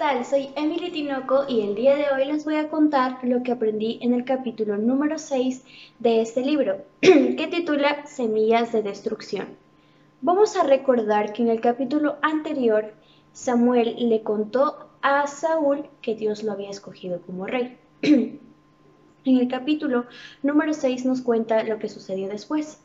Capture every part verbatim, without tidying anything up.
tal? Soy Emily Tinoco y el día de hoy les voy a contar lo que aprendí en el capítulo número seis de este libro, que titula Semillas de Destrucción. Vamos a recordar que en el capítulo anterior Samuel le contó a Saúl que Dios lo había escogido como rey. En el capítulo número seis nos cuenta lo que sucedió después.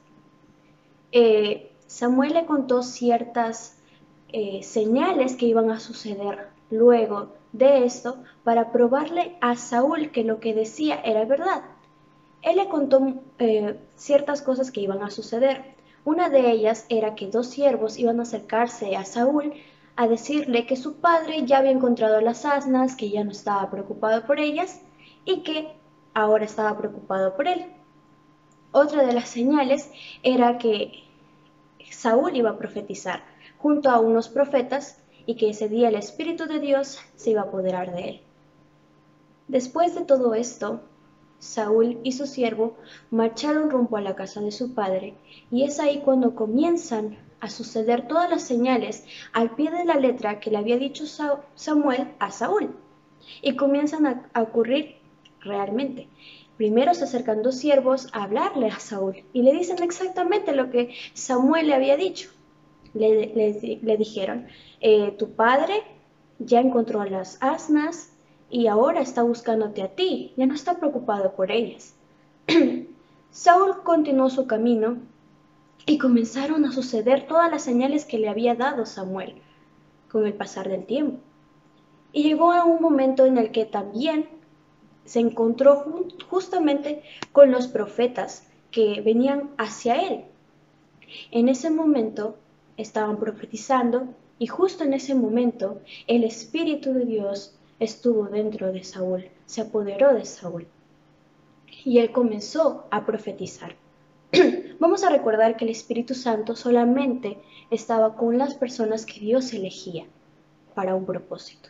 Eh, Samuel le contó ciertas eh, señales que iban a suceder luego de esto para probarle a Saúl que lo que decía era verdad. Él le contó eh, ciertas cosas que iban a suceder. Una de ellas era que dos siervos iban a acercarse a Saúl a decirle que su padre ya había encontrado las asnas, que ya no estaba preocupado por ellas y que ahora estaba preocupado por él. Otra de las señales era que Saúl iba a profetizar junto a unos profetas y que ese día el Espíritu de Dios se iba a apoderar de él. Después de todo esto, Saúl y su siervo marcharon rumbo a la casa de su padre, y es ahí cuando comienzan a suceder todas las señales al pie de la letra que le había dicho Samuel a Saúl, y comienzan a, a ocurrir realmente. Primero se acercan dos siervos a hablarle a Saúl y le dicen exactamente lo que Samuel le había dicho. Le, le, le dijeron, eh, tu padre ya encontró a las asnas y ahora está buscándote a ti, ya no está preocupado por ellas. Saúl continuó su camino y comenzaron a suceder todas las señales que le había dado Samuel con el pasar del tiempo. Y llegó a un momento en el que también se encontró justamente con los profetas que venían hacia él. En ese momento estaban profetizando y justo en ese momento el Espíritu de Dios estuvo dentro de Saúl, se apoderó de Saúl y él comenzó a profetizar. Vamos a recordar que el Espíritu Santo solamente estaba con las personas que Dios elegía para un propósito.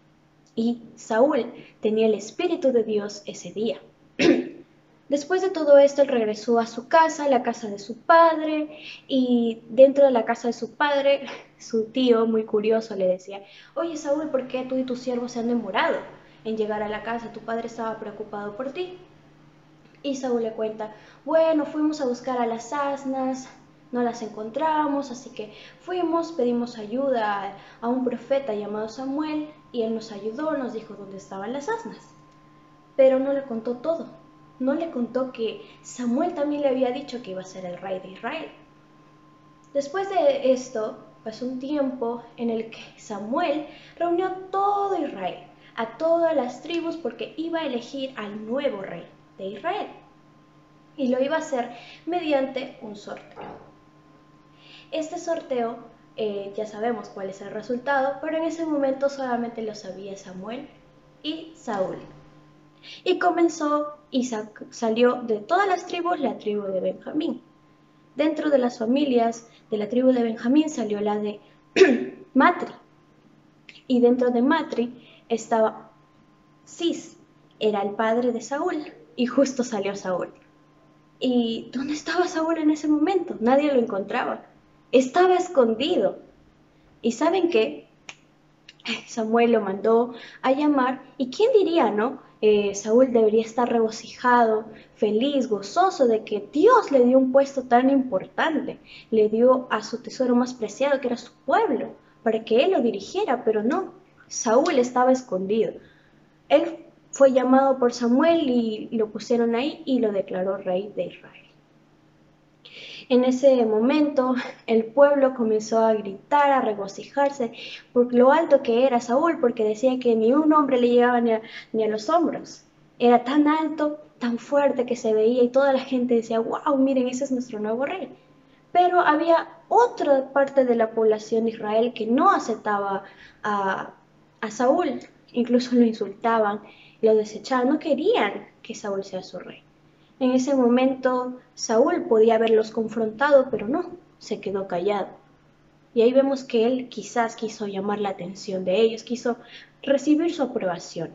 Y Saúl tenía el Espíritu de Dios ese día. Después de todo esto, él regresó a su casa, a la casa de su padre, y dentro de la casa de su padre, su tío, muy curioso, le decía, oye Saúl, ¿por qué tú y tus siervos se han demorado en llegar a la casa? Tu padre estaba preocupado por ti. Y Saúl le cuenta, bueno, fuimos a buscar a las asnas, no las encontramos, así que fuimos, pedimos ayuda a, a un profeta llamado Samuel, y él nos ayudó, nos dijo dónde estaban las asnas. Pero no le contó todo. No le contó que Samuel también le había dicho que iba a ser el rey de Israel. Después de esto, pasó un tiempo en el que Samuel reunió todo Israel, a todas las tribus, porque iba a elegir al nuevo rey de Israel. Y lo iba a hacer mediante un sorteo. Este sorteo, eh, ya sabemos cuál es el resultado, pero en ese momento solamente lo sabía Samuel y Saúl. Y comenzó y salió de todas las tribus la tribu de Benjamín. Dentro de las familias de la tribu de Benjamín salió la de Matri. Y dentro de Matri estaba Cis, era el padre de Saúl, y justo salió Saúl. ¿Y dónde estaba Saúl en ese momento? Nadie lo encontraba. Estaba escondido. ¿Y saben qué? Samuel lo mandó a llamar, y quién diría, ¿no? Eh, Saúl debería estar regocijado, feliz, gozoso de que Dios le dio un puesto tan importante, le dio a su tesoro más preciado, que era su pueblo, para que él lo dirigiera, pero no, Saúl estaba escondido. Él fue llamado por Samuel y lo pusieron ahí y lo declaró rey de Israel. En ese momento el pueblo comenzó a gritar, a regocijarse por lo alto que era Saúl, porque decía que ni un hombre le llegaba ni a, ni a los hombros. Era tan alto, tan fuerte que se veía y toda la gente decía, wow, miren, ese es nuestro nuevo rey. Pero había otra parte de la población de Israel que no aceptaba a, a Saúl, incluso lo insultaban, lo desechaban, no querían que Saúl sea su rey. En ese momento Saúl podía haberlos confrontado, pero no, se quedó callado. Y ahí vemos que él quizás quiso llamar la atención de ellos, quiso recibir su aprobación.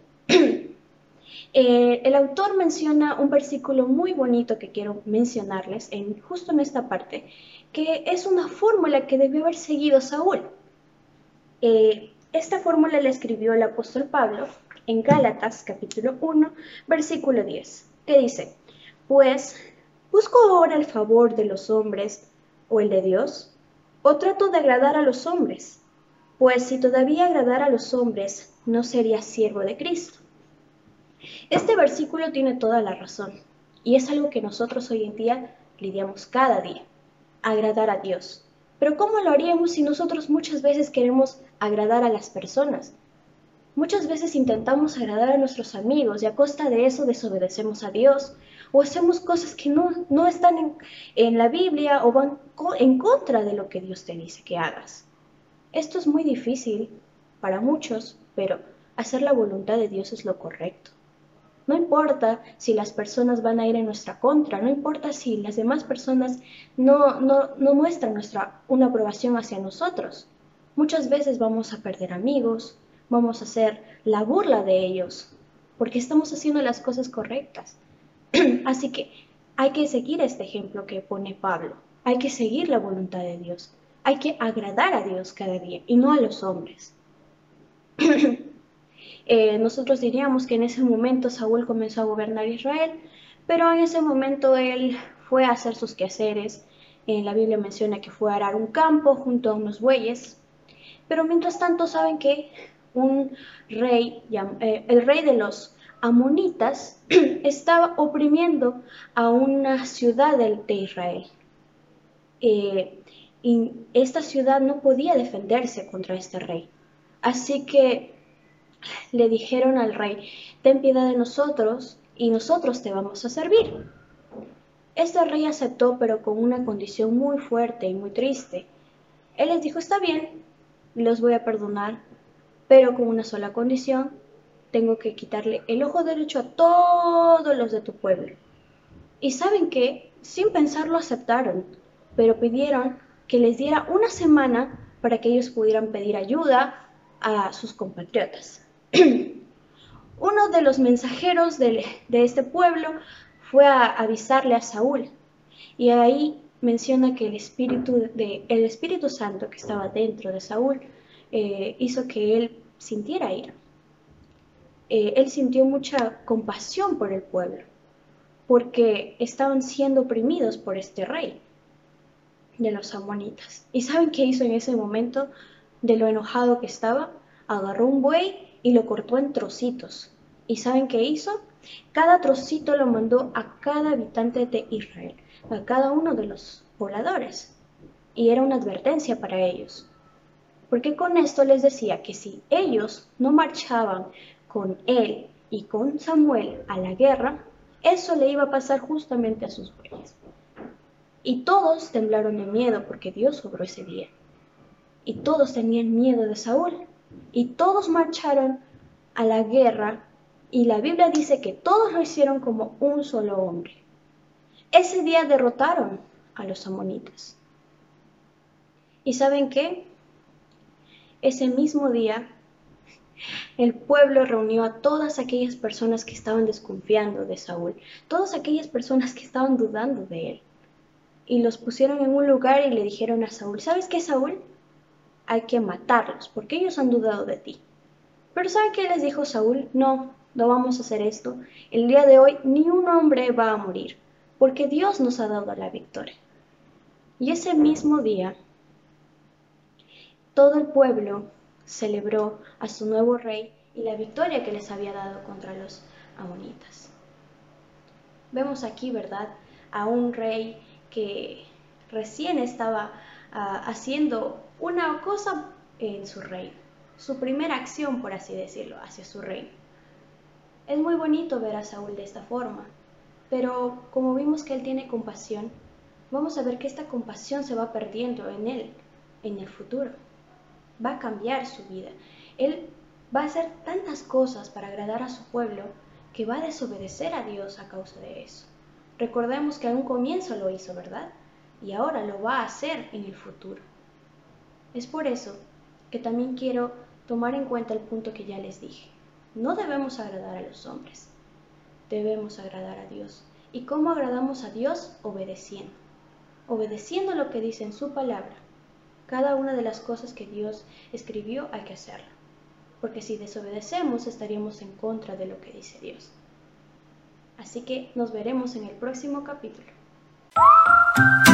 eh, el autor menciona un versículo muy bonito que quiero mencionarles en, justo en esta parte, que es una fórmula que debió haber seguido Saúl. Eh, Esta fórmula la escribió el apóstol Pablo en Gálatas capítulo uno, versículo diez, que dice: Pues, ¿busco ahora el favor de los hombres o el de Dios? ¿O trato de agradar a los hombres? Pues si todavía agradara a los hombres, no sería siervo de Cristo. Este versículo tiene toda la razón, y es algo que nosotros hoy en día lidiamos cada día: agradar a Dios. Pero ¿cómo lo haríamos si nosotros muchas veces queremos agradar a las personas? Muchas veces intentamos agradar a nuestros amigos y a costa de eso desobedecemos a Dios o hacemos cosas que no, no están en, en la Biblia o van co en contra de lo que Dios te dice que hagas. Esto es muy difícil para muchos, pero hacer la voluntad de Dios es lo correcto. No importa si las personas van a ir en nuestra contra, no importa si las demás personas no, no, no muestran nuestra, una aprobación hacia nosotros. Muchas veces vamos a perder amigos, vamos a hacer la burla de ellos, porque estamos haciendo las cosas correctas. Así que hay que seguir este ejemplo que pone Pablo, hay que seguir la voluntad de Dios, hay que agradar a Dios cada día y no a los hombres. Eh, nosotros diríamos que en ese momento Saúl comenzó a gobernar Israel, pero en ese momento él fue a hacer sus quehaceres. Eh, la Biblia menciona que fue a arar un campo junto a unos bueyes, pero mientras tanto saben que un rey, eh, el rey de los amonitas, estaba oprimiendo a una ciudad de, de Israel. Eh, y esta ciudad no podía defenderse contra este rey. Así que le dijeron al rey: ten piedad de nosotros y nosotros te vamos a servir. Este rey aceptó, pero con una condición muy fuerte y muy triste. Él les dijo: está bien, los voy a perdonar, pero con una sola condición: tengo que quitarle el ojo derecho a todos los de tu pueblo. Y ¿saben qué? Sin pensarlo aceptaron, pero pidieron que les diera una semana para que ellos pudieran pedir ayuda a sus compatriotas. Uno de los mensajeros de, de este pueblo fue a avisarle a Saúl, y ahí menciona que el Espíritu, de, el Espíritu Santo que estaba dentro de Saúl eh, hizo que él sintiera ira. Eh, él sintió mucha compasión por el pueblo, porque estaban siendo oprimidos por este rey de los amonitas. ¿Y saben qué hizo en ese momento? De lo enojado que estaba, agarró un buey y lo cortó en trocitos. ¿Y saben qué hizo? Cada trocito lo mandó a cada habitante de Israel, a cada uno de los pobladores. Y era una advertencia para ellos, porque con esto les decía que si ellos no marchaban con él y con Samuel a la guerra, eso le iba a pasar justamente a sus bueyes. Y todos temblaron de miedo porque Dios obró ese día. Y todos tenían miedo de Saúl. Y todos marcharon a la guerra. Y la Biblia dice que todos lo hicieron como un solo hombre. Ese día derrotaron a los amonitas. ¿Y saben qué? Ese mismo día, el pueblo reunió a todas aquellas personas que estaban desconfiando de Saúl. Todas aquellas personas que estaban dudando de él. Y los pusieron en un lugar y le dijeron a Saúl: ¿sabes qué, Saúl? Hay que matarlos porque ellos han dudado de ti. Pero ¿saben qué les dijo Saúl? No, no vamos a hacer esto. El día de hoy ni un hombre va a morir, porque Dios nos ha dado la victoria. Y ese mismo día, todo el pueblo celebró a su nuevo rey y la victoria que les había dado contra los amonitas. Vemos aquí, ¿verdad?, a un rey que recién estaba uh, haciendo una cosa en su reino, su primera acción, por así decirlo, hacia su reino. Es muy bonito ver a Saúl de esta forma, pero como vimos que él tiene compasión, vamos a ver que esta compasión se va perdiendo en él en el futuro. Va a cambiar su vida. Él va a hacer tantas cosas para agradar a su pueblo que va a desobedecer a Dios a causa de eso. Recordemos que a un comienzo lo hizo, ¿verdad? Y ahora lo va a hacer en el futuro. Es por eso que también quiero tomar en cuenta el punto que ya les dije. No debemos agradar a los hombres, debemos agradar a Dios. ¿Y cómo agradamos a Dios? Obedeciendo. Obedeciendo lo que dice en su palabra. Cada una de las cosas que Dios escribió hay que hacerla. porque si desobedecemos estaríamos en contra de lo que dice Dios. Así que nos veremos en el próximo capítulo.